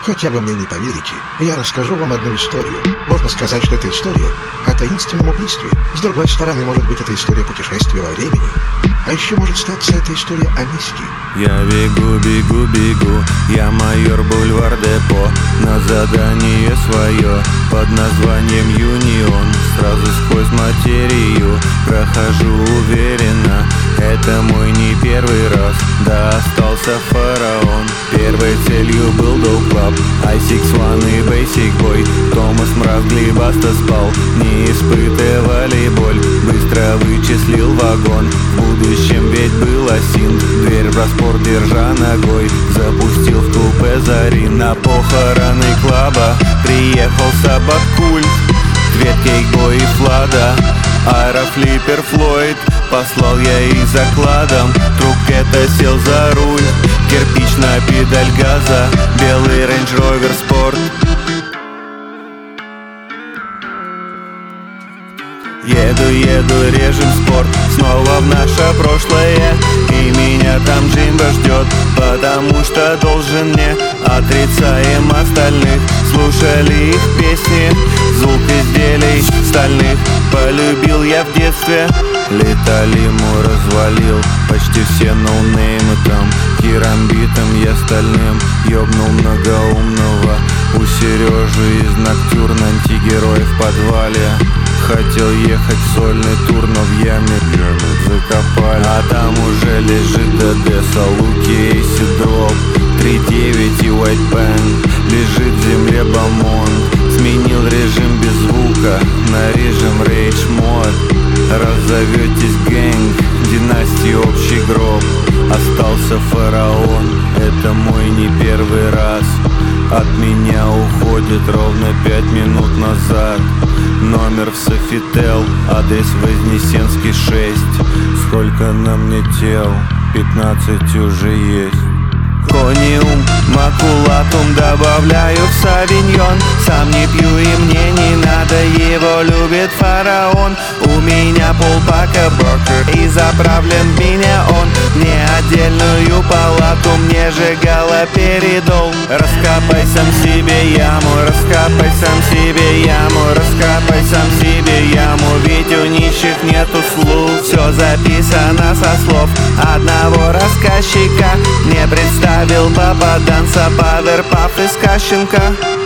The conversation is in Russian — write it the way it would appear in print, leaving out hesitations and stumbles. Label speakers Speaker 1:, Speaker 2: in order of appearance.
Speaker 1: Хотя вы мне не поверите, я расскажу вам одну историю. Можно сказать, что эта история о таинственном убийстве. С другой стороны, может быть, это история путешествия во времени. А еще может статься эта история о мести.
Speaker 2: Я бегу, бегу, бегу, я майор Бульвар Депо. На задание свое под названием Юнион. Сразу сквозь материю прохожу уверенно. Это мой не первый раз, да остался фараон. Первой целью был Dope Club, I61 и Basic Boy. Томас Мразгли Баста спал, не испытывали боль. Быстро вычислил вагон, в будущем ведь был осин. Дверь в распор держа ногой, запустил в купе зари. На похороны клаба приехал собак-культ. Две кейкбой и Флада, аэрофлиппер Флойд. Послал я их закладом, Трукета сел за руль. Кирпичная педаль газа, белый Range Rover Sport. Еду, еду, режем спорт, снова в наше прошлое. И меня там Джимбо ждет, потому что должен мне. Отрицаем остальных, слушали их песни. Звук изделий стальных полюбил я в детстве. Леталиму развалил почти все ноунеймы там. Керамбитом я стальным ёбнул многоумного. У Сережи из Ноктюрн антигерой в подвале. Хотел ехать в сольный тур, но в яме закопали. А там уже лежит ДД, Салуки, Эйси Дроп, 3.9 и White Pen. Лежит в земле Бамон. Сменил режим без звука на режим Rage Mod. Раззоветесь гэнг, династии общий гроб. Остался фараон, это мой не первый раз. От меня уходит ровно 5 минут назад. Номер в Софител, адрес Вознесенский 6. Сколько на мне тел? 15 уже есть. Кониум, макулатум добавляю в савиньон. Сам не пью и мне не надо, его любит фараон. У меня полпака Бокер и заправлен в меня он. Не отдельную палату, мне же галоперидол. Раскопай сам себе яму, раскопай сам себе яму, раскопай сам себе яму. Ведь у нищих нету слух, все записано со слов одного рассказчика. Не представил попаданца Паверпаф из Кащенко.